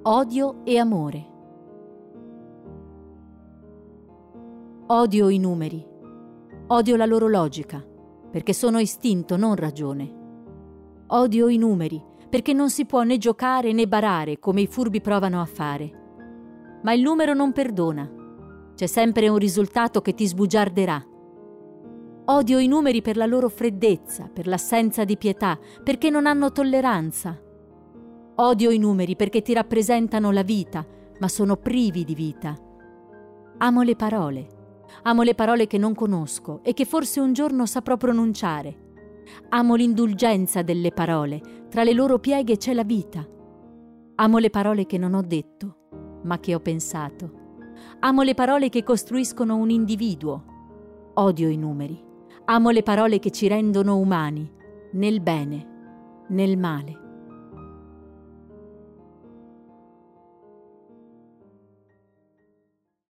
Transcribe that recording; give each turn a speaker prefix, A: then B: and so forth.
A: Odio e amore. Odio i numeri. Odio la loro logica, perché sono istinto, non ragione. Odio i numeri, perché non si può né giocare né barare come i furbi provano a fare. Ma il numero non perdona. C'è sempre un risultato che ti sbugiarderà. Odio i numeri per la loro freddezza, per l'assenza di pietà, perché non hanno tolleranza. Odio i numeri perché ti rappresentano la vita, ma sono privi di vita. Amo le parole. Amo le parole che non conosco e che forse un giorno saprò pronunciare. Amo l'indulgenza delle parole, tra le loro pieghe c'è la vita. Amo le parole che non ho detto, ma che ho pensato. Amo le parole che costruiscono un individuo. Odio i numeri. Amo le parole che ci rendono umani, nel bene, nel male.